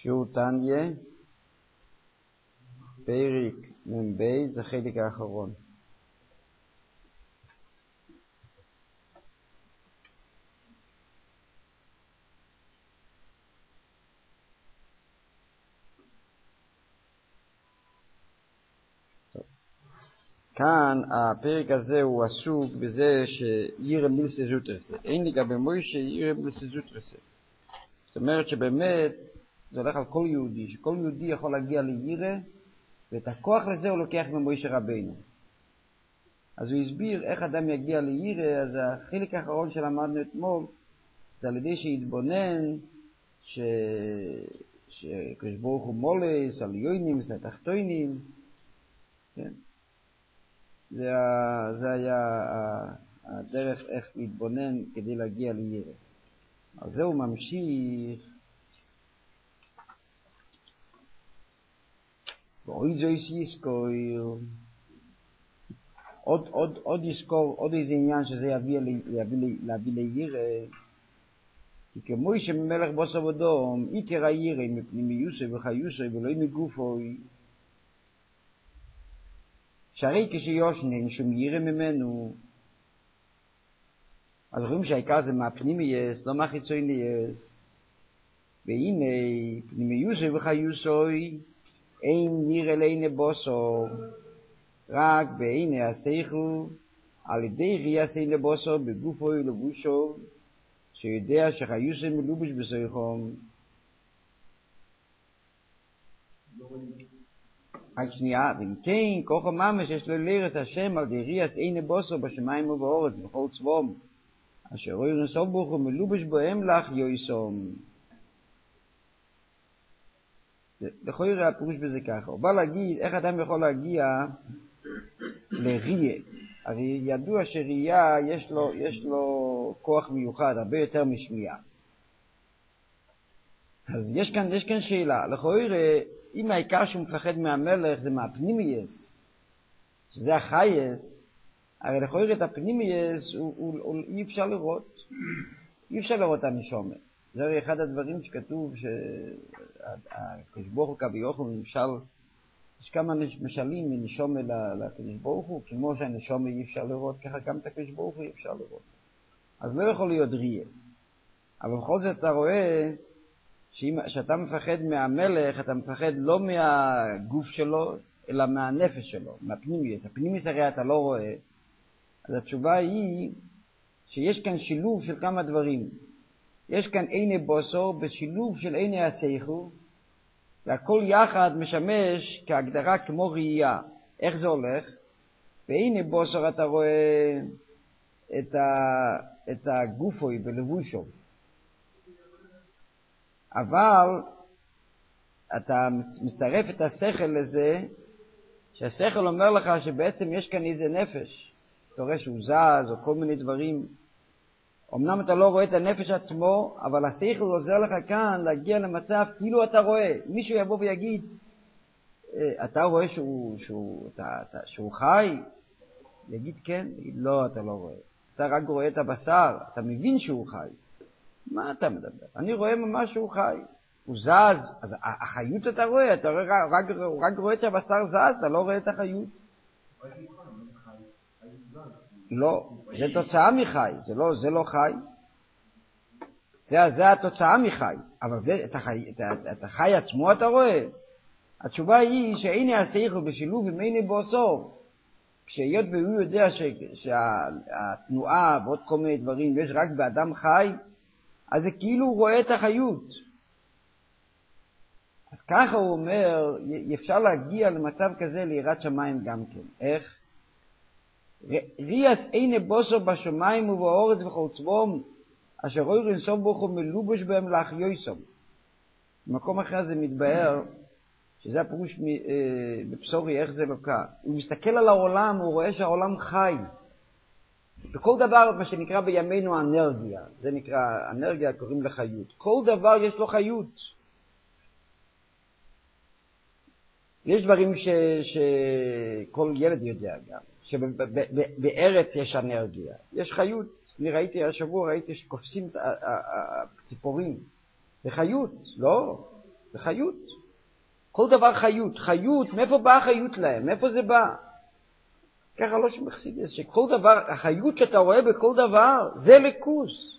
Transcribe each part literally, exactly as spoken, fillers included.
שיעור תניה, פרק מ"ב, זה החלק האחרון. כאן הפרק הזה הוא עסוק בזה שירא מילסא זוטרסא. אין לגבי מוישה ירא מילסא זוטרסא. זאת אומרת שבאמת זה הולך על כל יהודי, שכל יהודי יכול להגיע לירא, ואת הכוח לזה הוא לוקח ממוישה רבינו. אז הוא הסביר איך אדם יגיע לירא. אז החלק האחרון שלמדנו אתמול זה על ידי שיתבונן ש... שקדוש ברוך הוא מולס, על יוינים, על תחתונים, כן? זה, זה היה הדרך איך להתבונן כדי להגיע לירא. אז זהו ממשיך. ואוי זו יזכור, עוד, עוד, עוד יזכור, עוד איזה עניין שזה יביא, להביא, להביא לירא. כי כמו שממלך בוסר ודום, עיקר הירא מפנימיוסי וחיוסי ולא מגופוי. שהרי כשיושנן שום ירא ממנו, אז רואים שהעיקר זה מהפנימייס, לא מהחיצונייס. והנה פנימיוסי וחיוסי אין ירא לעיני בוסר, רק בעיני השכל, על ידי ראיית עיני בוסר בגופו ולבושו, שיודע שחיוסי מלובש בשכל. רק שנייה, ואם כן, כוח הממש יש לו לירס השם על ידי ראיית עיני בוסר בשמיים ובארץ בכל צבאם, אשר רואה אינסוף ברוך הוא מלובש בהם לך יויסום. לכל יראה הפירוש בזה ככה. הוא בא להגיד איך אדם יכול להגיע לראייה. הרי ידוע שראייה יש לו, יש לו כוח מיוחד, הרבה יותר משמיעה. אז יש כאן, יש כאן שאלה. לכל יראה, אם העיקר שהוא מפחד מהמלך זה מהפנימייס, שזה החייס, הרי לכל יראה את הפנימייס הוא, הוא, הוא, אי אפשר לראות. אי אפשר לראות את הנשומה. זה הרי אחד הדברים שכתוב שהקדוש ברוך הוא כביכול נמשל, יש כמה משלים מנשומה לקדוש ברוך הוא, כמו שהנשומה אי אפשר לראות, ככה גם את הקדוש ברוך הוא אי אפשר לראות. אז לא יכול להיות ראייה. אבל בכל זאת אתה רואה שאתה מפחד מהמלך, אתה מפחד לא מהגוף שלו, אלא מהנפש שלו, מהפנימיוס. הפנימיוס הרי אתה לא רואה. אז התשובה היא שיש כאן שילוב של כמה דברים. יש כאן עיני בוסר בשילוב של עיני השכל, והכל יחד משמש כהגדרה כמו ראייה. איך זה הולך? בעיני בוסר אתה רואה את, ה, את הגופוי בלבושו. אבל אתה מצרף את השכל לזה, שהשכל אומר לך שבעצם יש כאן איזה נפש. אתה רואה שהוא זז או כל מיני דברים. אמנם אתה לא רואה את הנפש עצמו, אבל השכל עוזר לך כאן להגיע למצב כאילו אתה רואה. מישהו יבוא ויגיד, אתה רואה שהוא, שהוא, אתה, אתה, שהוא חי? יגיד כן, יגיד לא, אתה לא רואה. אתה רק רואה את הבשר, אתה מבין שהוא חי. מה אתה מדבר? אני רואה ממש שהוא חי. הוא זז, אז החיות אתה רואה, אתה רואה, רק, רק רואה שהבשר זז, אתה לא רואה את החיות. לא, זה תוצאה מחי, זה לא, זה לא חי. זה, זה התוצאה מחי, אבל זה, את החי, את, את החי עצמו אתה רואה. התשובה היא שעיני השכל בשילוב עם עיני בוסר, כשהיות והוא יודע ש, שהתנועה ועוד כל מיני דברים יש רק באדם חי, אז זה כאילו הוא רואה את החיות. אז ככה הוא אומר, אפשר להגיע למצב כזה ליראת שמיים גם כן. איך? ראיית עיני בוסר בשמיים ובארץ וכל צבאם, אשר רואה אינסוף ברוך הוא מלובש בהם לך יויסום. במקום אחר זה מתבהר, שזה הפירוש בבשורי, איך זה לוקח. הוא מסתכל על העולם, הוא רואה שהעולם חי. בכל דבר, מה שנקרא בימינו אנרגיה, זה נקרא, אנרגיה קוראים לחיות. כל דבר יש לו חיות. יש דברים ש, שכל ילד יודע גם, שבארץ יש אנרגיה, יש חיות. אני ראיתי השבוע, ראיתי שקופסים ציפורים. זה חיות, לא? בחיות. כל דבר חיות. חיות, מאיפה באה החיות להם? מאיפה זה בא? ככה לא שמחסידס, שכל דבר, החיות שאתה רואה בכל דבר, זה ליכוס.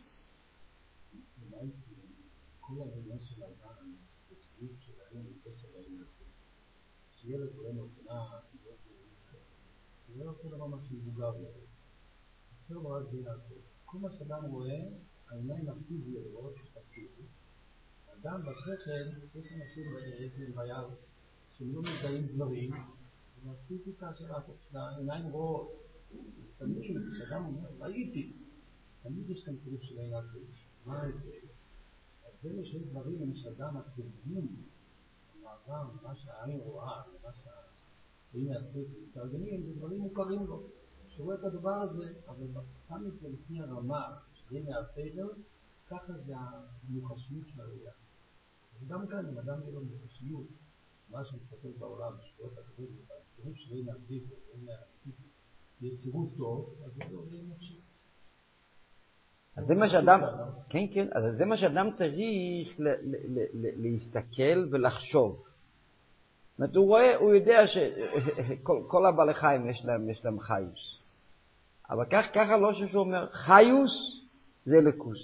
כל העניין של האדם, בצריף שלהם, בקשר להינשא, שילד רואה נותנה, זה לא אותו דבר מה שמבוגר לו. עשר לו רק בינעשה. כל מה שאדם רואה, העיניים הפיזיות רואות את הפיזיות. אדם בשכל, יש אנשים שיש להם ביד, שהם לא מזהים דברים, והפיזיקה של העיניים רואות. אז תמיד כשאדם אומר, ראיתי, תמיד יש כאן צירוף של להינשא. מה ההבדל? ההבדל שיש דברים שאדם התרגום, המעבר, מה שהעין רואה, מה שהעין הספר, תרגמים, זה דברים מוכרים לו. שרואה את הדבר הזה, אבל שם את זה לפני הרמה, שעין הספר, ככה זה המוחשיות של הראייה. וגם כאן, אם אדם יהיה לו מוחשיות, מה שמסתכל בעולם, שרואה את הדברים, הצירוף של עין הספר, עין הפיזית, יצירות טוב, אז זה לא עין מוחשית. אז זה מה שאדם, כן, כן, אז זה מה שאדם צריך להסתכל ולחשוב. זאת אומרת, הוא רואה, הוא יודע שכל הבעלי חיים יש להם, יש להם חיוס. אבל כך, ככה לא שהוא אומר, חיוס זה ליכוס.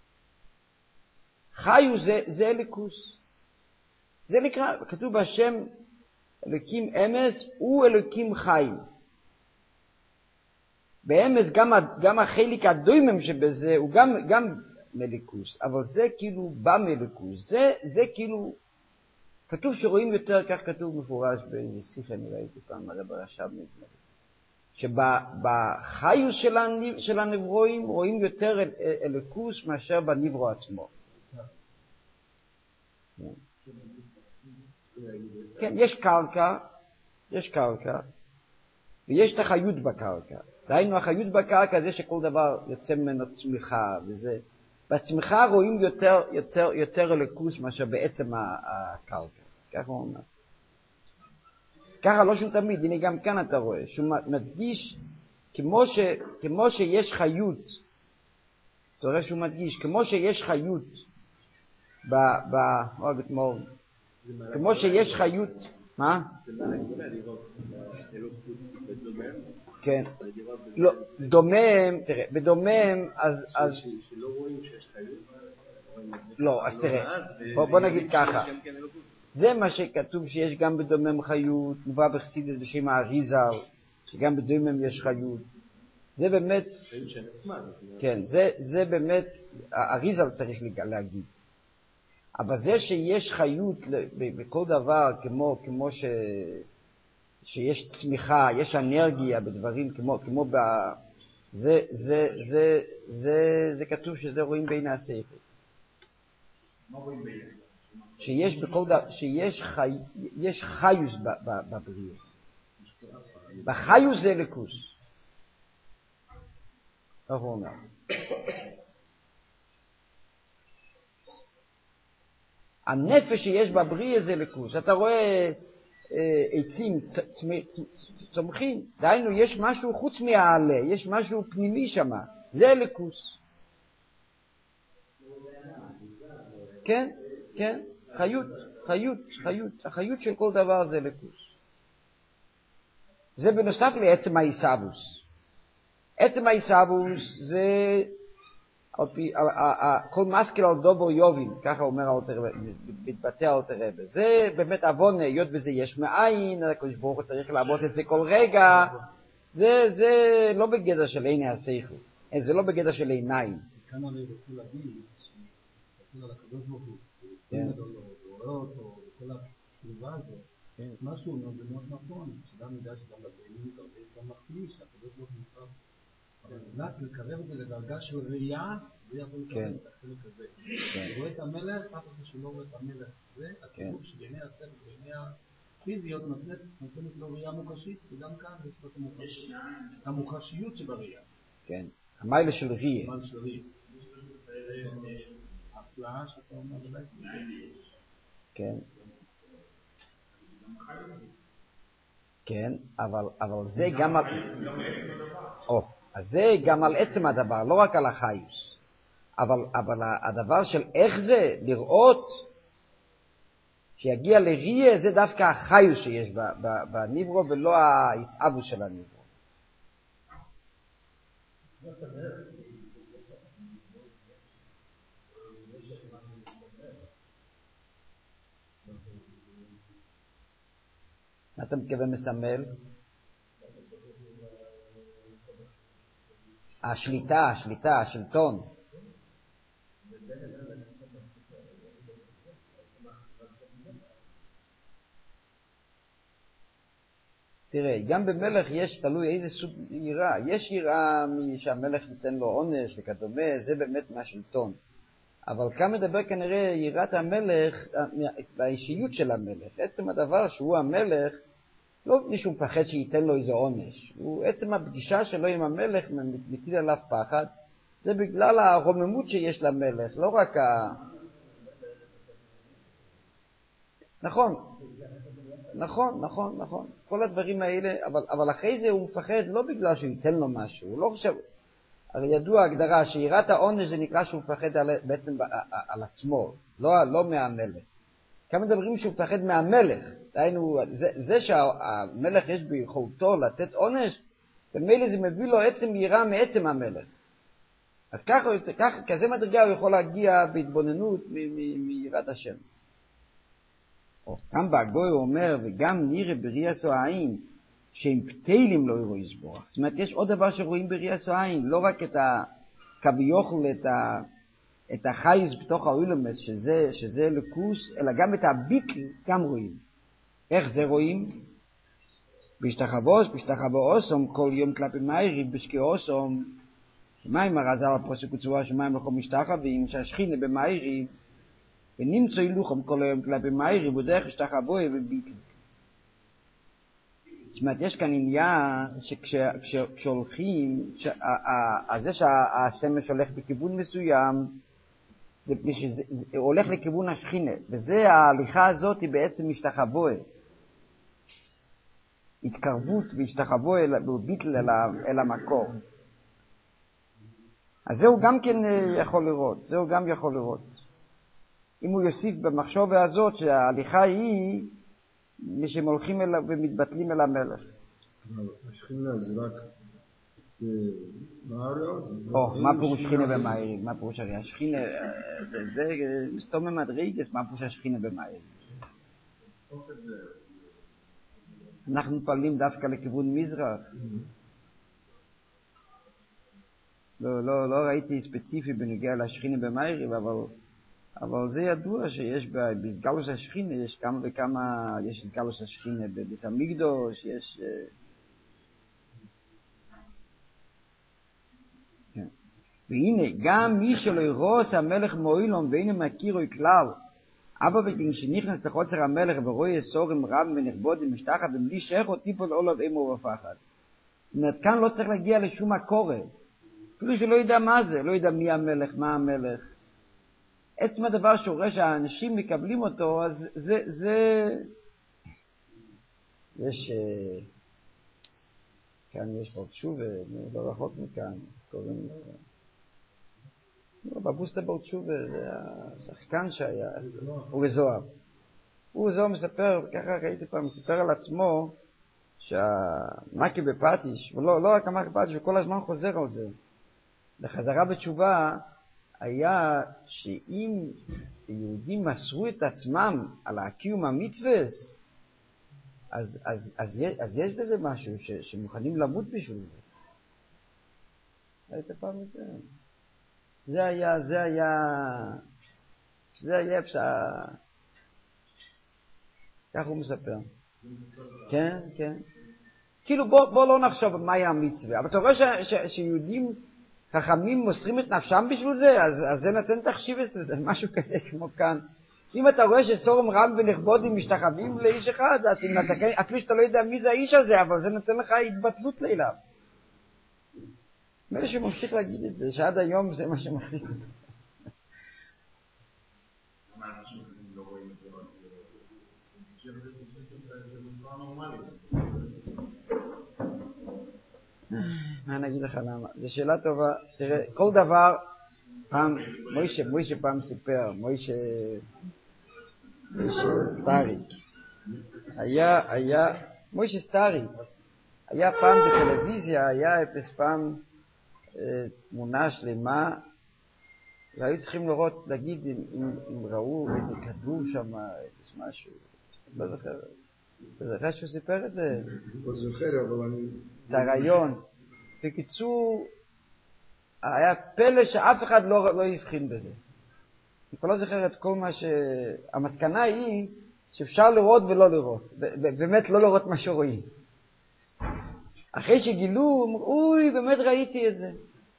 חיוס זה, זה ליכוס. זה נקרא, כתוב בשם אלוקים אמס, הוא אלוקים חיים. באמס גם, גם החלק הדוימם שבזה הוא גם, גם מליקוס, אבל זה כאילו בא מליקוס. זה, זה כאילו, כתוב שרואים יותר, כך כתוב מפורש באיזה שיחה, אני ראיתי פעם, הרב הרש"ב נדמה, שבחיוס של, הנב, של הנברואים רואים יותר אל, אליקוס מאשר בנברו עצמו. כן, יש קרקע, יש קרקע, ויש את החיות בקרקע. דהיינו, החיות בקרקע זה שכל דבר יוצא ממנו צמיחה, וזה, בצמיחה רואים יותר, יותר, יותר אליקוס מאשר בעצם הקרקע. ככה הוא אומר. ככה לא שהוא תמיד, הנה גם כאן אתה רואה, שהוא מדגיש, כמו, ש, כמו שיש חיות, אתה רואה שהוא מדגיש, כמו שיש חיות, ב, ב, או בתמור, כמו שיש חיות, מה? זה מה לגבי לראות אלוקות בדומם? כן. לא, דומם, תראה, בדומם, אז... שלא רואים שיש חיות? לא, אז תראה, בוא נגיד ככה. זה מה שכתוב שיש גם בדומם חיות, מובא בחסידות בשם האריזל, שגם בדומם יש חיות. זה באמת... כן, זה באמת, האריזל צריך להגיד. אבל זה שיש חיות בכל דבר, כמו, כמו ש, שיש צמיחה, יש אנרגיה בדברים, כמו, כמו ב... זה, זה, זה, זה, זה כתוב שזה רואים בין השכל. מה רואים בין השכל? שיש בכל דבר, שיש חי, יש חיוס בבריאה. בחיוס זה ליכוס. איך הוא אומר? הנפש שיש בבריאה זה ליכוס. אתה רואה עצים צומחים, דהיינו יש משהו חוץ מהעלה, יש משהו פנימי שם, זה ליכוס. כן, כן, חיות, חיות, חיות, החיות של כל דבר זה ליכוס. זה בנוסף לעצם האיסאבוס. עצם האיסאבוס זה כל מסקל על דובר יובין, ככה אומר מתבטא אלתר רבי. זה באמת עוונה, היות וזה יש מאין, הקדוש ברוך הוא צריך לעבוד את זה כל רגע. זה זה לא בגדר של עיני השכל, זה לא בגדר של עיניים. כאן אני רוצה להגיד, שתסתכל על הקדוש ברוך הוא, רואה אותו, כל הסביבה הזאת, משהו אומר זה מאוד נכון, שגם יודע שגם בגאינים הרבה יותר מחליש, שהקדוש ברוך הוא נקרא, אבל נק לקרב את זה לדרגה של ראייה, זה יכול לקרב את החלק הזה. רואה את המלך, אף אחד שלא רואה את המלך, זה הציבור של עיני הספר ועיני הפיזיות נותנת לו ראייה מוחשית, וגם כאן יש לו את המוחשיות שבראייה. כן, המיילה של ראייה. המיילה של ראייה. הפלאה שאתה אומר בלי כן. כן, אבל, אבל זה גם על... או, אז זה גם על עצם הדבר, לא רק על החיוס. אבל, אבל הדבר של איך זה, לראות, שיגיע לריה זה דווקא החיוס שיש בניברו ולא האיסאבוס של הניברו. מה אתה מתכוון מסמל? השליטה, השליטה, השלטון. תראה, גם במלך יש, תלוי איזה סוג יראה. יש יראה שהמלך ייתן לו עונש וכדומה, זה באמת מהשלטון. אבל כאן מדבר כנראה יראת המלך, באישיות של המלך. עצם הדבר שהוא המלך, לא מישהו מפחד שייתן לו איזה עונש. הוא, עצם הפגישה שלו עם המלך מטיל עליו פחד. זה בגלל הרוממות שיש למלך, לא רק ה... נכון, נכון, נכון, נכון. כל הדברים האלה, אבל, אבל אחרי זה הוא מפחד לא בגלל שהוא ייתן לו משהו. הוא לא חושב... הרי ידוע ההגדרה שיראת העונש זה נקרא שהוא מפחד על, בעצם על עצמו, לא, לא מהמלך. כאן מדברים שהוא מפחד מהמלך. דהיינו, זה, זה שהמלך יש ביכולתו לתת עונש, במילא זה מביא לו עצם יראה מעצם המלך. אז ככה, ככה, כזה מדרגה הוא יכול להגיע בהתבוננות מיראת השם. כאן בהגוי הוא אומר, וגם נראה בריאס או העין, שהם פתילים לא יראו יסבורך. זאת אומרת, יש עוד דבר שרואים בריאס או העין, לא רק את הכביוכל, את, ה, את החייס בתוך האולמס, שזה, שזה לקוס, אלא גם את הביטל גם רואים. איך זה רואים? בהשתחבוס, בהשתחבוסום, כל יום כלפי מייריב, בשקיעוסום, שמים הרזל הפוסק וצורה, שמים לכו משתחבים, שהשכינה במייריב, ונמצא הילוכם כל היום כלפי מייריב, ודרך השתחבוי וביטל. זאת אומרת, יש כאן עניין שכשהולכים, אז זה שהשמש הולך בכיוון מסוים, זה, זה, זה הולך לכיוון השכינה, וזה ההליכה הזאת היא בעצם משתחבוי. התקרבות והשתחבוי וביטל אל, אל המקור. אז זהו גם כן יכול לראות, זהו גם יכול לראות. אם הוא יוסיף במחשבה הזאת שההליכה היא, מי שהם הולכים אליו ומתבטלים אל המלך. השכינה זה רק במערב? או, מה פירוש שכינה במערב? מה פירוש הרי? השכינה, זה מסתום ממדרגס, מה פירוש השכינה במערב? אנחנו מתפללים דווקא לכיוון מזרח. לא, לא, לא ראיתי ספציפי בנוגע לשכינה במערב, אבל... אבל זה ידוע שיש בסגלוס השכינה, יש כמה וכמה, יש סגלוס השכינה בביס המקדוש, יש... כן. והנה, גם מי שלא ירוס המלך מועילום ואינו מכירו כלל, אבל וכן שנכנס לחוצר המלך ורואה סורים רב ונכבודים משתחת ובלי שייך אותי פה לעולב אימו ופחד. זאת אומרת, כאן לא צריך להגיע לשום הקורא. אפילו שלא יודע מה זה, לא יודע מי המלך, מה המלך. עצם הדבר שהוא רואה שהאנשים מקבלים אותו, אז זה, זה... יש... כאן יש פה תשובה, לא רחוק מכאן, קוראים... לא, בבוסטה בו תשובה, זה השחקן שהיה, הוא וזוהר. הוא וזוהר מספר, ככה ראיתי פעם, מספר על עצמו, שהמקי בפטיש, ולא לא רק המקי בפטיש, הוא כל הזמן חוזר על זה. לחזרה בתשובה, היה שאם יהודים מסרו את עצמם על הקיום המצווס, אז, אז, אז, יש, אז יש בזה משהו ש, שמוכנים למות בשביל זה. היית פעם את זה. זה היה, זה היה, זה היה פסע... כך הוא מספר. כן, כן. כאילו בוא, בוא לא נחשוב מה היה המצווה, אבל אתה רואה ש, ש, שיהודים... חכמים מוסרים את נפשם בשביל זה, אז, אז זה נתן תחשיבס לזה, משהו כזה כמו כאן. אם אתה רואה שסורם רם ונכבודים משתחווים לאיש אחד, אז אם אתה, אפילו שאתה לא יודע מי זה האיש הזה, אבל זה נותן לך התבטלות לילה. מילא שממשיך להגיד את זה, שעד היום זה מה שמחזיק אותו. למה אנשים לא רואים את זה? אני חושב שזה דבר נורמלי. מה נגיד לך למה? זו שאלה טובה. תראה, כל דבר, פעם, מוישה, מוישה פעם סיפר, מוישה, מוישה סטארי. היה, היה, מוישה סטארי. היה פעם בטלוויזיה, היה אפס פעם תמונה שלמה, והיו צריכים לראות, להגיד אם, אם, אם ראו איזה כדור שם, איזה משהו. לא זוכר. אתה זוכר שהוא סיפר את זה? לא זוכר, אבל אני... את הרעיון. בקיצור, היה פלא שאף אחד לא, לא יבחין בזה. אני כבר לא זוכר את כל מה ש... המסקנה היא שאפשר לראות ולא לראות. באמת לא לראות מה שרואים. אחרי שגילו, אוי, באמת ראיתי את זה.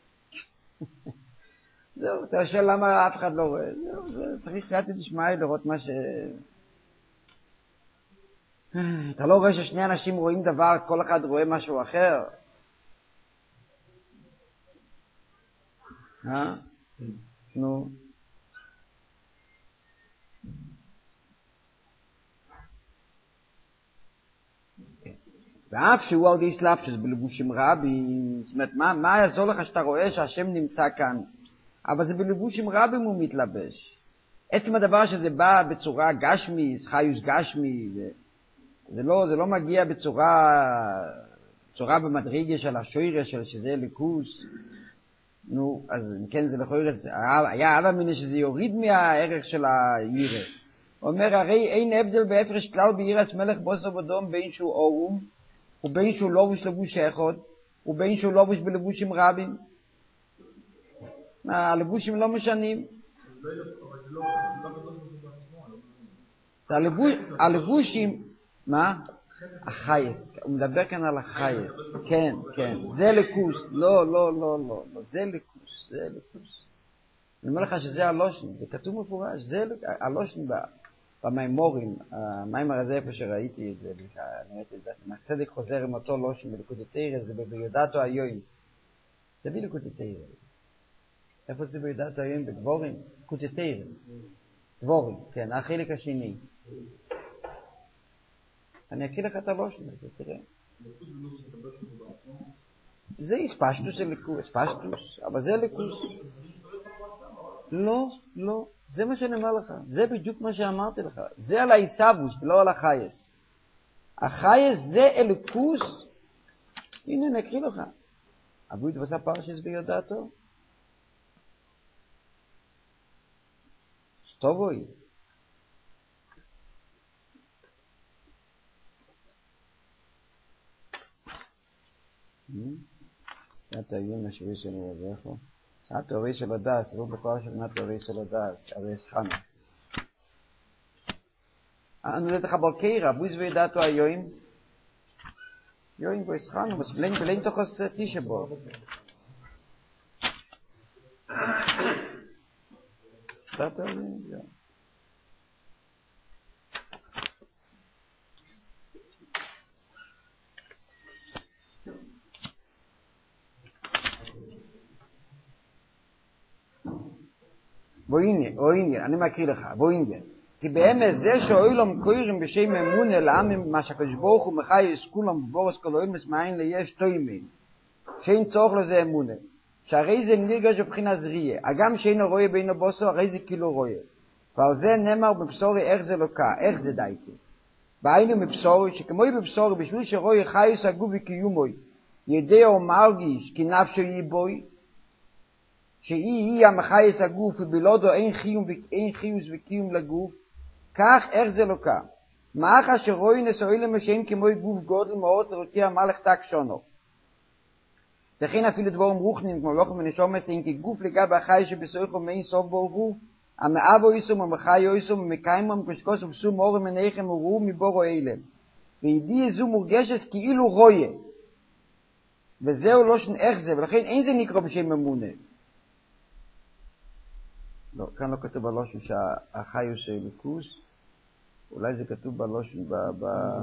זהו, אתה שואל למה אף אחד לא רואה. זהו, זה צריך שייתי תשמעי לראות מה ש... אתה לא רואה ששני אנשים רואים דבר, כל אחד רואה משהו אחר? אה? נו. ואף שהוא על די סלאפשוס בלבושים רבים, זאת אומרת, מה, מה יעזור לך שאתה רואה שהשם נמצא כאן? אבל זה בלבושים רבים הוא מתלבש. עצם הדבר שזה בא בצורה גשמי, חיוס גשמי, זה לא, זה לא מגיע בצורה, בצורה במדרגה של השוירה של שזה ליכוס. נו, אז כן, זה לכאורה, היה אבא מיני שזה יוריד מהערך של הירא. הוא אומר, הרי אין הבדל בהפרש כלל ביראת מלך בוסר ודום בין שהוא אורום, ובין שהוא לובוש לבוש אחד, ובין שהוא לובוש בלבושים רבים. הלבושים לא משנים. הלבושים, מה? החייס, הוא מדבר כאן על החייס. כן, כן, זה לקוס. לא, לא, לא, לא, זה לקוס, זה לקוס. אני אומר לך שזה הלושן, זה כתוב מפורש, זה הלושן במיימורים, המיימר הזה איפה שראיתי את זה, אני ראיתי את זה, הצדק חוזר עם אותו לושן בליקוטי תורה, זה ביודעתו היום. זה בליקוטי תורה. איפה זה ביודעתו היום? בדבורים? ליקוטי תורה. דבורים, כן, החלק השני. אני אקריא לך את הלושן הזה, תראה. זה הספשטוס, זה ליקוס, הספשטוס, אבל זה ליקוס. לא, לא, זה מה שאני אומר לך, זה בדיוק מה שאמרתי לך, זה על האיסאבוס ולא על החייס. החייס זה אלוקוס, הנה נקריא לך, אבו יתבסה פרשס ביודעתו. טוב אוי. אתה יום השביעי שלו ובכו. התיאורי של הדס, לא בכל שבנה התיאורי של הדס, הרי סחנו. אני נולד לך בלקיירה, בויז וידעתו היום. יוים בו סחנו, בלין תוך הסרטי שבו. אתה תיאורי, יו. בוא עניין, בוא עניין, אני מקריא לך, בוא עניין. כי באמת זה שאוילום קוירים בשם אמונה לעמים מה שהקדוש ברוך הוא מחייס כולם בבורס כל אוילם מסמאין ליש תוימין. שאין צורך לזה אמונה. שהרי זה נרגש בבחינה זריה. אגם שאינו רואה בינו בוסו, הרי זה כאילו רואה. ועל זה נאמר בבשורי איך זה לוקה, איך זה דייקי. בעינו מבשורי, שכמוי בבשורי בשביל שרואה חייס הגוף וקיומוי, ידע או מרגיש כי נפשו ייבוי, שהיא היא המחייס הגוף ובלעודו אין חיום ואין חיוס וקיום לגוף, כך איך זה לוקה. מאחר שרואי נסועי למשאים כמו גוף גודל מאוד זרוקי המלך תק שונו. וכן אפילו דבורם רוחנים כמו לוחם ונשומס אין כגוף לגב החי שבסויכו מאין סוף בורכו, המאבו איסום המחיו איסום ומקיימם כשקוס ובסום מורם מניכם וראו מבורו אילם. וידיע זו מורגשת כאילו רויה. וזהו לא שן איך זה, ולכן אין זה נקרא בשם ממונה. לא, כאן לא כתוב בלושן שהחיוס של ליכוס, אולי זה כתוב בלושן ב... ב...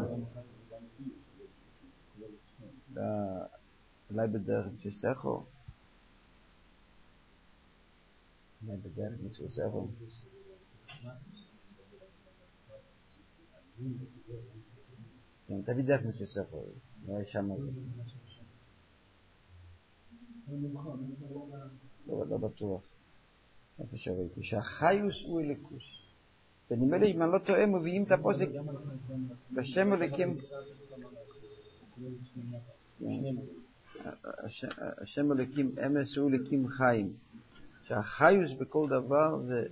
ב... אולי בדרך מצ'סכו. אולי בדרך מצ'סכו. כן, תביא דרך מצ'סכו, אולי שם זה. לא, לא בטוח. איפה שראיתי, שהחיוס הוא אליקוס. ונדמה לי, אם אני לא טועה, מביאים את הפוסק בשם אלוקים. השם אלוקים אמס הוא אלוקים חיים. שהחיוס בכל דבר זה...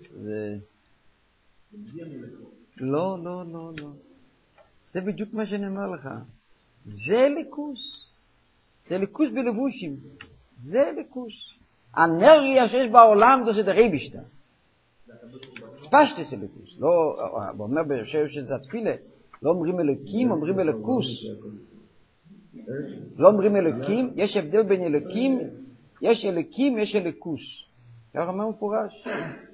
לא, לא, לא, לא. זה בדיוק מה שאני אומר לך. זה ליכוס. זה ליכוס בלבושים. זה ליכוס. האנרגיה שיש בעולם זה דרייבשטה. ספשטה זה ליכוס. לא, הוא אומר בשביל שזה התפילה. לא אומרים אלוקים, אומרים אלוקוס. לא אומרים אלוקים, יש הבדל בין אלוקים, יש אלוקים, יש אלוקוס. ככה מה מפורש?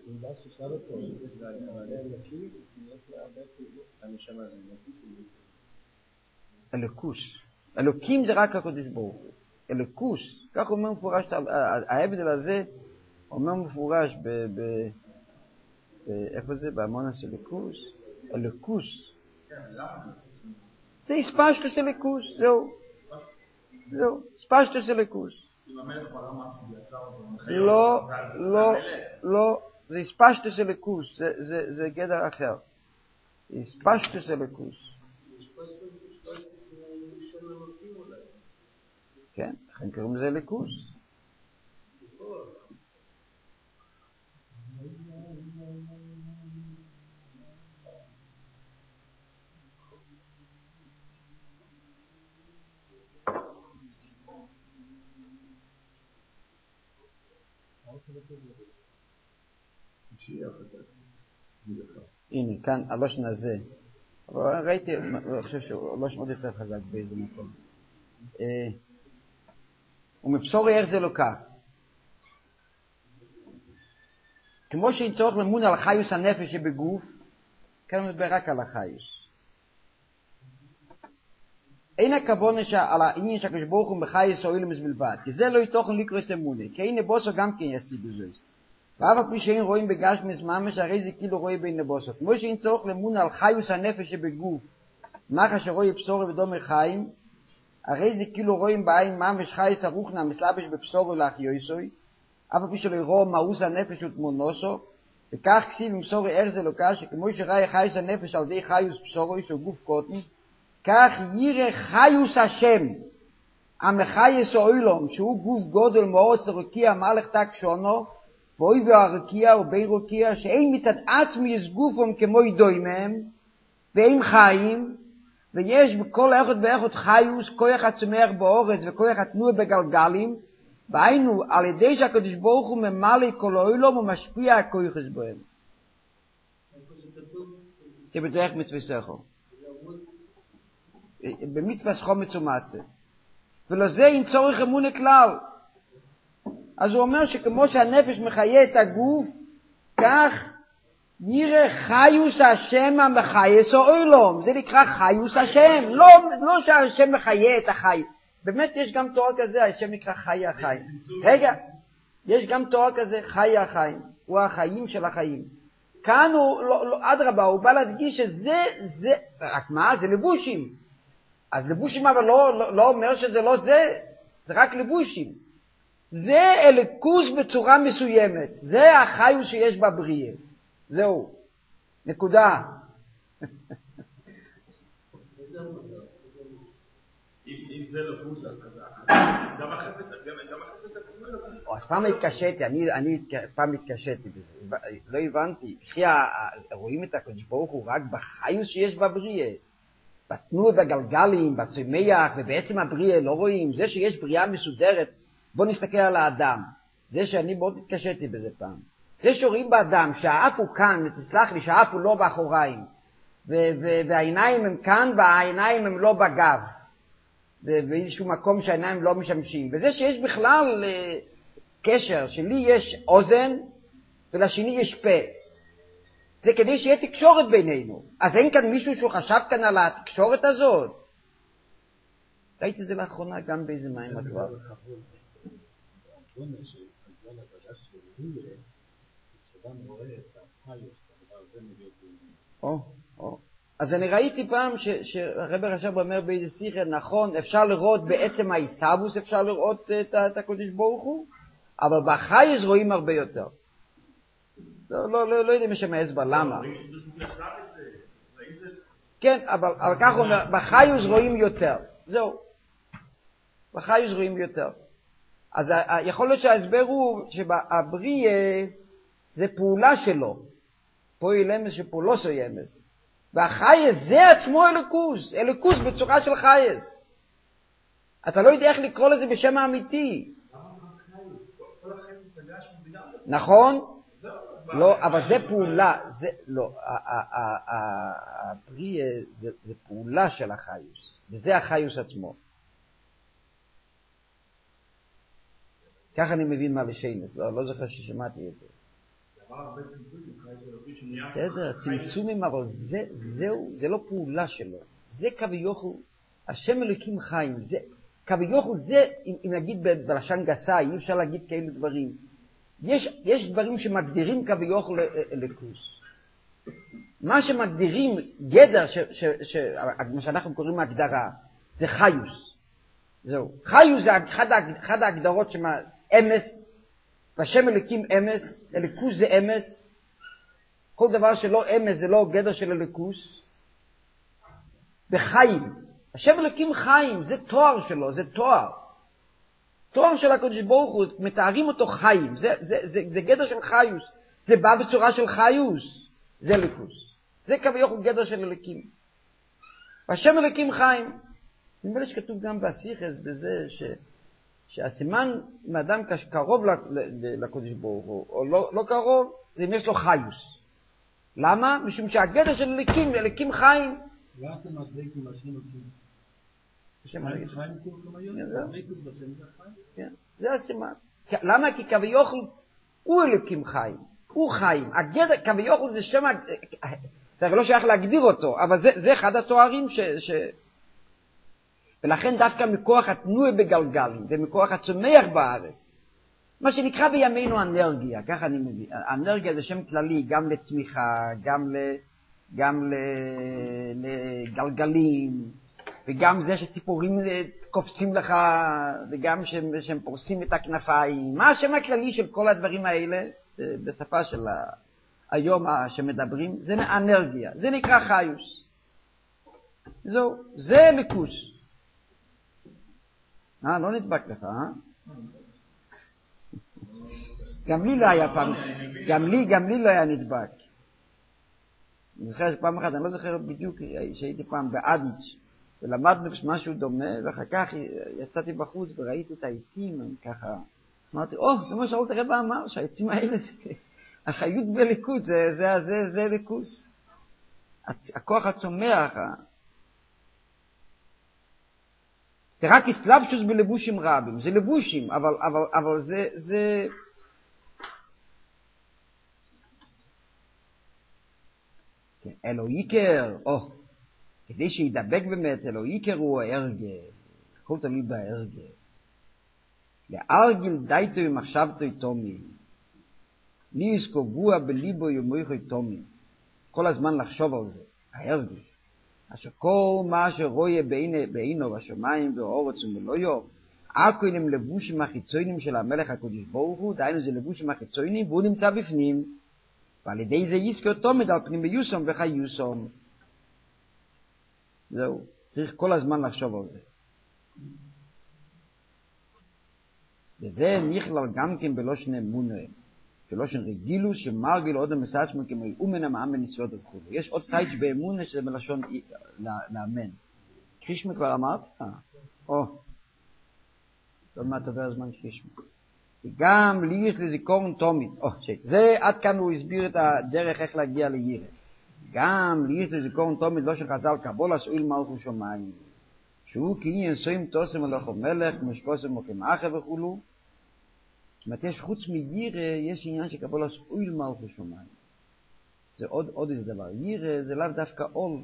אלוקוס. אלוקים זה רק הקדוש ברוך הוא. אלוקוס, ככה אומר מפורש, ההבדל הזה אומר מפורש ב... איפה זה? באמונס אלוקוס? אלוקוס. זה ספשטוס אלוקוס, זהו. זהו, ספשטוס אלוקוס. לא, לא, לא, זה ספשטוס אלוקוס, זה גדר אחר. ספשטוס אלוקוס. כן, לכן קוראים לזה אלוקוס. הנה, כאן הלושן הזה, אבל ראיתי, אני חושב שהלושן עוד יותר חזק באיזה מקום. ומבשורי איך זה לוקח. כמו שאין צורך למון על חיוס הנפש שבגוף, כאן מדבר רק על החיוס. אין הכוונה על העניין שהקדוש ברוך הוא בחייס או אילומס בלבד, כי זה לא יתוכן לקרוס אמונה, כי אין נבוסו גם כן ישיג בזוז. ואף על פי שאין רואים בגשמס ממש, הרי זה כאילו רואה בין נבוסות. כמו שאין צורך למון על חיוס הנפש שבגוף, נחה שרואה בשורי ודומר חיים, הרי זה כאילו רואים בעין ממש חייס הרוחנה מסלבש בבשורי לאחיוסוי, אף על פי שלא יראו מאוס הנפש ותמונוסו, וכך כסיב עם בשורי איך זה לוקח, שכמו שראה חייס הנפש על די חיוס בשורי שהוא גוף קוטן, כך ירא חיוס השם, המחייס אוילום, שהוא גוף גודל מאוס הרקיע מלך תק שונו, ואוי והרקיע ובי רקיע, שאין מצד עצמי יש גופם כמו ידוי מהם, ואין חיים, ויש בכל אחד ואחד חיוס, כוח הצומח באורץ וכוח התנועה בגלגלים, והיינו על ידי שהקדוש ברוך הוא ממלא כל אוילום ומשפיע הכוח בהם. זה בדרך מצווה סכו. במצווה חומץ ומצה. ולזה אין צורך אמונה כלל. אז הוא אומר שכמו שהנפש מחיה את הגוף, כך נראה חיוס השם המחייס או אילום. זה נקרא חיוס השם. לא, לא שהשם מחיה את החי. באמת יש גם תואר כזה, השם נקרא חי החיים. רגע, יש גם תואר כזה, חי החיים. הוא החיים של החיים. כאן הוא, לא, לא, אדרבה, הוא בא להדגיש שזה, זה, רק מה? זה לבושים. אז לבושים אבל לא, לא, לא אומר שזה לא זה, זה רק לבושים. זה אלוקוס בצורה מסוימת. זה החיוס שיש בבריאה. זהו. נקודה. אם זה לבוש, גם החפץ, גם החפץ עצמו. אז פעם התקשתי, אני פעם התקשתי בזה. לא הבנתי. אחי, רואים את הקדוש ברוך הוא רק בחיוס שיש בבריאה. בתנועה בגלגלים, בצומח, ובעצם הבריאה לא רואים. זה שיש בריאה מסודרת, בוא נסתכל על האדם. זה שאני מאוד התקשתי בזה פעם. זה שרואים באדם שהאף הוא כאן, ותסלח לי, שהאף הוא לא באחוריים. והעיניים הם כאן, והעיניים הם לא בגב. באיזשהו מקום שהעיניים לא משמשים. וזה שיש בכלל קשר, שלי יש אוזן, ולשני יש פה. זה כדי שיהיה תקשורת בינינו. אז אין כאן מישהו שהוא חשב כאן על התקשורת הזאת? ראיתי זה לאחרונה גם באיזה מים הדבר. או, או. אז אני ראיתי פעם שהרב הרש"ב אומר באיזה שיחה, נכון, אפשר לראות בעצם האיסאבוס, אפשר לראות את הקדוש ברוך הוא, אבל בחייס רואים הרבה יותר. לא, לא, לא, לא יודע משם ההסבר, למה? כן, אבל, אבל כך הוא אומר, בחיוס רואים יותר. זהו. בחיוס רואים יותר. אז יכול להיות שההסבר הוא שהבריא זה פעולה שלו. פועל אמס שפעולו סוי אמס. והחייס זה עצמו אלוקוס. אלוקוס בצורה של חייס. אתה לא יודע איך לקרוא לזה בשם האמיתי. נכון? לא, אבל זה פעולה. זה, לא, הבריא זה פעולה של החיוס. וזה החיוס עצמו. כך אני מבין מה לשיינס, לא, לא זוכר ששמעתי את זה. בסדר, צמצומים, אבל זה, זהו, זה לא פעולה שלו. זה כביכול, השם אלוקים חיים, זה, כביכול זה, אם, אם נגיד בלשון גסה, אי אפשר להגיד כאלה דברים. יש, יש דברים שמגדירים כביכול אלוקוס. מה שמגדירים גדר, ש, ש, ש, מה שאנחנו קוראים הגדרה, זה חיוס. זהו. חיוס זה אחד, אחד ההגדרות שמה, אמס, והשם אלוקים אמס, אלוקוס זה אמס, כל דבר שלא אמס זה לא גדר של אלוקוס, בחיים, השם אלוקים חיים, זה תואר שלו, זה תואר, תואר של הקדוש ברוך הוא, מתארים אותו חיים, זה, זה, זה, זה גדר של חיוס, זה בא בצורה של חיוס, זה אלוקוס, זה כביכול גדר של אלוקים, והשם אלוקים חיים, נדמה לי שכתוב גם בסיכס בזה ש... שהסימן אם אדם קרוב לקדוש ברוך הוא, או לא, לא קרוב, זה אם יש לו חיוס. למה? משום שהגדר של אלוקים, אלוקים חיים. למה אתם מדליקים השם אלוקים? השם אלוקים. חיים כולכם היום? מדליקים בשם זה חיים? כן, זה הסימן. למה? כי כביכול הוא אלוקים חיים. הוא חיים. הגדר, כביכול זה שם, זה לא שייך להגדיר אותו, אבל זה, זה אחד התוארים ש... ש... ולכן דווקא מכוח התנועה בגלגלים ומכוח הצומח בארץ, מה שנקרא בימינו אנרגיה, ככה אני מבין. אנרגיה זה שם כללי גם לצמיחה, גם, ל, גם ל, לגלגלים, וגם זה שציפורים קופצים לך, וגם שהם, שהם פורסים את הכנפיים. מה השם הכללי של כל הדברים האלה, בשפה של היום שמדברים, זה אנרגיה, זה נקרא חיוס. זהו, זה אלוקוס. אה, לא נדבק לך, אה? גם לי לא היה פעם, גם לי, גם לי לא היה נדבק. אני זוכר שפעם אחת, אני לא זוכר בדיוק, שהייתי פעם באדיץ' ולמדנו משהו דומה, ואחר כך יצאתי בחוץ וראיתי את העצים, ככה, אמרתי, או, זה מה שאולת הרבה אמר, שהעצים האלה זה, החיות בליקוד, זה, זה, זה, זה ליקוס. הכוח הצומח, זה רק הסלבשוס בלבושים רבים, זה לבושים, אבל, אבל, אבל זה, זה, כן, אלוהיקר, או, כדי שידבק באמת, אלוהיקר הוא ההרגל, הכל תלוי בהרגל. להרגל דייתו ומחשבתו תומי, ניס קובוע בליבו יומויכו תומי, כל הזמן לחשוב על זה, ההרגל. אשר כל מה שרואה בעינו בשמיים והאורץ ומלויו, הכל הם לבושים החיצוניים של המלך הקדוש ברוך הוא, דהיינו זה לבושים החיצוניים, והוא נמצא בפנים, ועל ידי זה יזכר תומד על פנים ביוסום וחיוסום. זהו, צריך כל הזמן לחשוב על זה. וזה נכלל גם כן בלושן אמונה, שלושן רגילוס שמרגיל עוד המסעצמו כמו אומן המאמן בניסיונות וכו'. יש עוד טייץ' באמונה שזה בלשון לאמן. קרישמה כבר אמרת? או, עוד מעט עובר הזמן קרישמה. וגם לי יש לזיכרון תומית. או, צ'ק. זה עד כאן הוא הסביר את הדרך איך להגיע לירא. גם לי יש לזיכרון תומית לא שחז"ל קבולה סויל מלכות שמיים. שהוא כעניין סוים תוסם הלכו מלך, משקוסם וכמאחה וכולו. זאת אומרת, יש חוץ מירא, יש עניין שקבולה סויל מלכות שמיים. זה עוד, עוד איזה דבר. ירא זה לאו דווקא עול.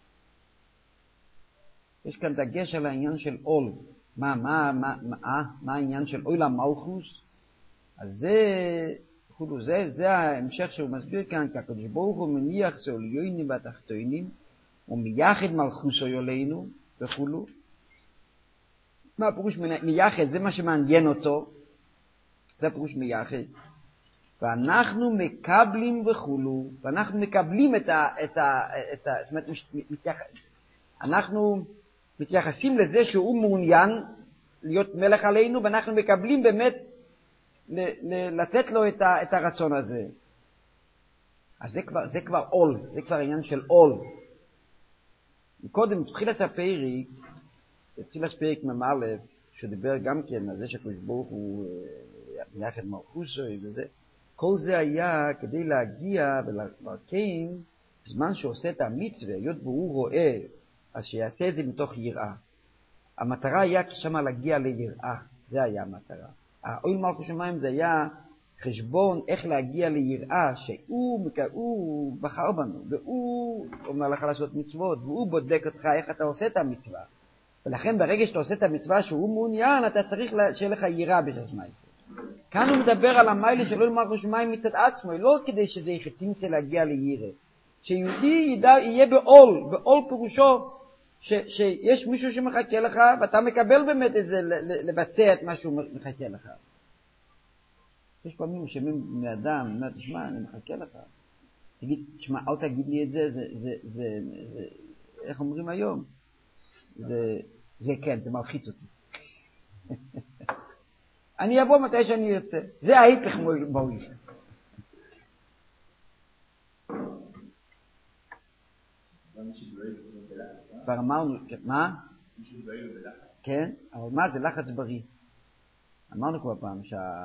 יש כאן דגש על העניין של עול. מה, מה, מה, מה, מה העניין של עול המלכוס? אז זה, כולו, זה, זה ההמשך שהוא מסביר כאן, כי הקדוש ברוך הוא מניח זה עליונים והתחתונים, הוא מייחד מלכוסו יולנו, וכולו. מה הפירוש מייחד? זה מה שמעניין אותו. זה הפירוש מייחד. ואנחנו מקבלים וכולו, ואנחנו מקבלים את ה... את ה... את ה... זאת אומרת, מתייח... אנחנו מתייחסים לזה שהוא מעוניין להיות מלך עלינו, ואנחנו מקבלים באמת ל... ל... לתת לו את, ה... את הרצון הזה. אז זה כבר, זה כבר עול, זה כבר עניין של עול. קודם, תחיל הספריק, תחיל הספריק ממלא, שדיבר גם כן על זה שהקדוש ברוך הוא יחד מלכוסו וזה, כל זה היה כדי להגיע ולהרכין, בזמן שעושה את המצווה, היות והוא רואה, אז שיעשה את זה מתוך יראה. המטרה היה שמה להגיע ליראה, זה היה המטרה. האוהל מלכות שמיים זה היה חשבון איך להגיע ליראה, שהוא הוא בחר בנו, והוא אומר לך לעשות מצוות, והוא בודק אותך איך אתה עושה את המצווה. ולכן ברגע שאתה עושה את המצווה שהוא מעוניין, אתה צריך שיהיה לך יראה בשביל מעשה. כאן הוא מדבר על המיילה של אוהל מלכות שמיים מצד עצמו, לא כדי שזה יחתינצה להגיע ליראה. שיהודי ידע, יהיה בעול, בעול פירושו ש, שיש מישהו שמחכה לך, ואתה מקבל באמת את זה, לבצע את מה שהוא מחכה לך. יש פעמים שמים מאדם, אומר, תשמע, אני מחכה לך. תגיד, תשמע, אל תגיד לי את זה, זה, זה, זה, זה, איך אומרים היום? זה, זה כן, זה מלחיץ אותי. אני אבוא מתי שאני ארצה. זה ההיפך מוריש. כבר אמרנו, מה? כן, אבל מה זה לחץ בריא? אמרנו כבר פעם שה...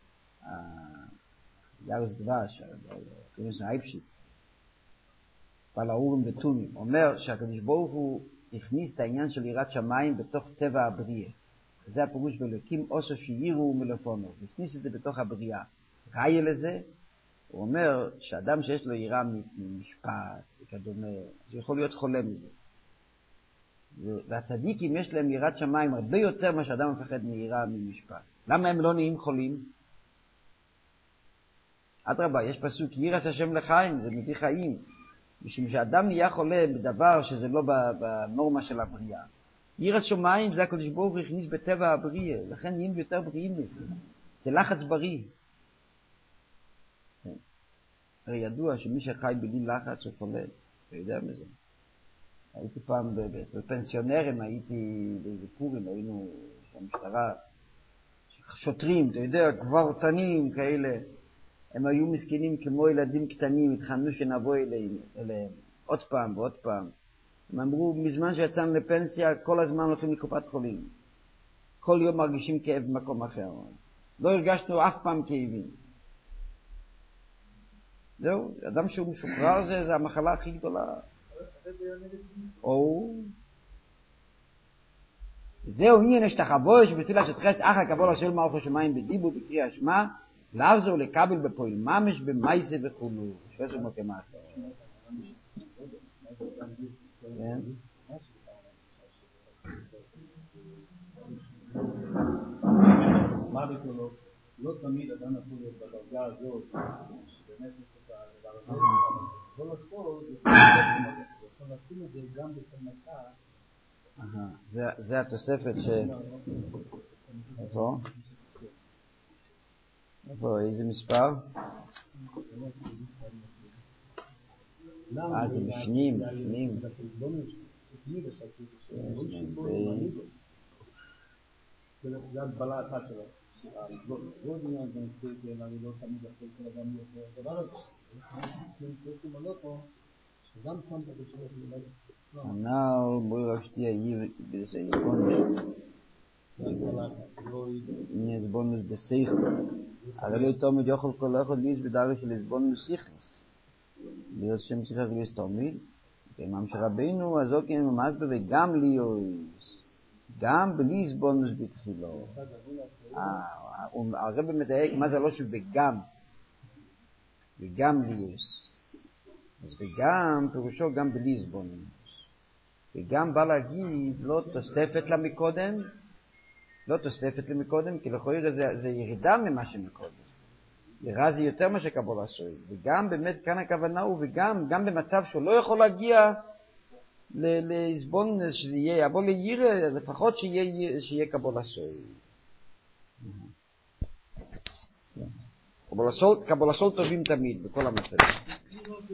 ירוס דבש, כנס האייפשיץ, בעל האורים בטונים, אומר שהקדוש ברוך הוא הכניס את העניין של יראת שמיים בתוך טבע הבריאה. זה הפירוש באלוקים עושו שיראו מלפונו, הכניס את זה בתוך הבריאה. ראיה לזה, הוא אומר שאדם שיש לו יראה ממשפט וכדומה, זה יכול להיות חולה מזה. והצדיקים יש להם יראת שמיים הרבה יותר מה שאדם מפחד מיראה ממשפט. למה הם לא נהיים חולים? אדרבה, יש פסוק, יראת השם לחיים, זה מביא חיים. משום שאדם נהיה חולה בדבר שזה לא בנורמה של הבריאה. יראת שמיים זה הקדוש ברוך הוא הכניס בטבע הבריאה, לכן נהיים יותר בריאים מזה. זה לחץ בריא. כן. הרי ידוע שמי שחי בלי לחץ הוא חולה, אתה יודע מזה. הייתי פעם אצל פנסיונרים, הייתי באיזה פורים, היינו במשטרה, שוטרים, אתה יודע, גברתנים כאלה. הם היו מסכנים כמו ילדים קטנים, התחננו שנבוא אליהם, אליהם, עוד פעם ועוד פעם. הם אמרו, מזמן שיצאנו לפנסיה, כל הזמן הולכים לקופת חולים. כל יום מרגישים כאב במקום אחר. לא הרגשנו אף פעם כאבים. זהו, אדם שהוא משוחרר זה, זה המחלה הכי גדולה. או... זהו עניין השתחבו, שבתפילה שתחס אחר קבול של מלכות שמיים בדיבור בקריאה שמע, לעזור לקבל בפועל ממש במייסה וכולו. שפסו כמו כמה אחר. כן? אמרתי לו, לא תמיד אדם יכול להיות בדרגה הזאת, שבאמת יש את הדבר הזה, אבל כל הסוד, יכול לשים את זה גם בתמתה. זה התוספת ש... איפה? איפה? איזה מספר? אה, זה בפנים, בפנים. זה הגבלה אחת שלו. לא עניין זה נצטרך, אני לא תמיד יכול כל אדם להיות דבר הזה. יש לי מלא פה, שגם שמת בשביל למלא. הנעל, בואי רק שתהיה בזה יבונוס. נהיה יבונוס בסייך. הרי לא תמיד יכול כל אחד ליס בדרך של יבונוס סיכנס. ליס שם צריכה ליס תמיד. כמם שרבינו, אז אוקיי ממש וגם ליוס. גם בליס בונוס בתחילו. הרב מדייק מה זה לא שבגם. וגם ליוס. אז וגם פירושו גם בליס בונוס. וגם בא להגיד לא תוספת למקודם, לא תוספת למקודם, כי לכאורה זה, זה ירידה ממה שמקודם. יראה זה יותר מה שקבול עשוי. וגם באמת כאן הכוונה הוא, וגם גם במצב שהוא לא יכול להגיע להסבון שזה יהיה, אבל לירא לפחות שיהיה, שיהיה קבול עשוי. קבול הסול טובים תמיד, בכל המצבים.